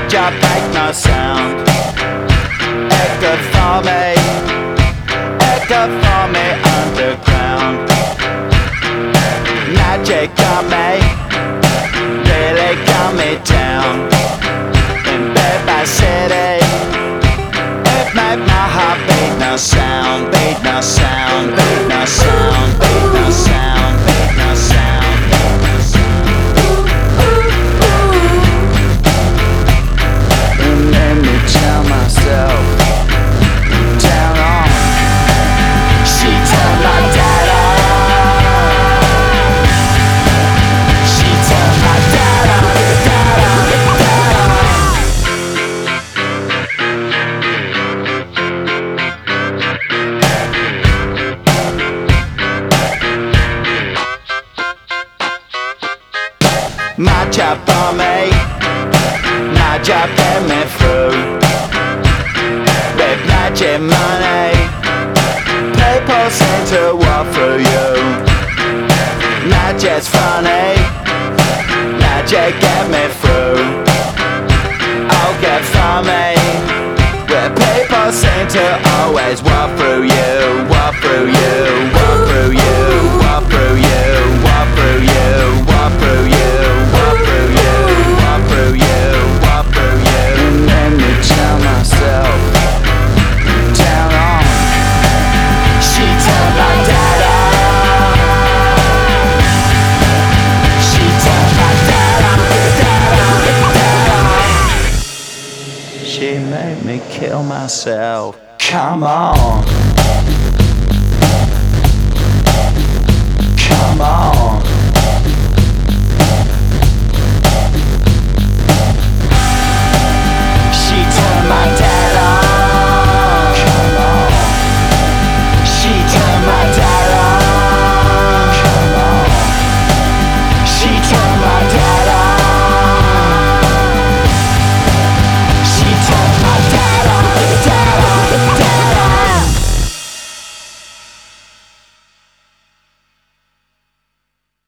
job make no sound. Echo for me underground. Magic got me, really got me down. In Bed Bath City, it made my heart beat no sound, beat no sound, beat no sound, beat no sound, beat no sound, beat no sound. And let me tell myself, down on. She turned my dad on. She turned my dad on, dad on, dad on. My job for me, my job get me through. With magic money, people seem to walk through you. Magic's funny, magic get me through. I'll get from me, where people seem to always walk through you, walk through you, walk through you, walk through you, walk through you, walk through you, walk through you, walk through you, walk through you. And let me tell myself, down on. She turned my dad on. She turned my dad on, dad on, dad on. She made me kill myself. Come on.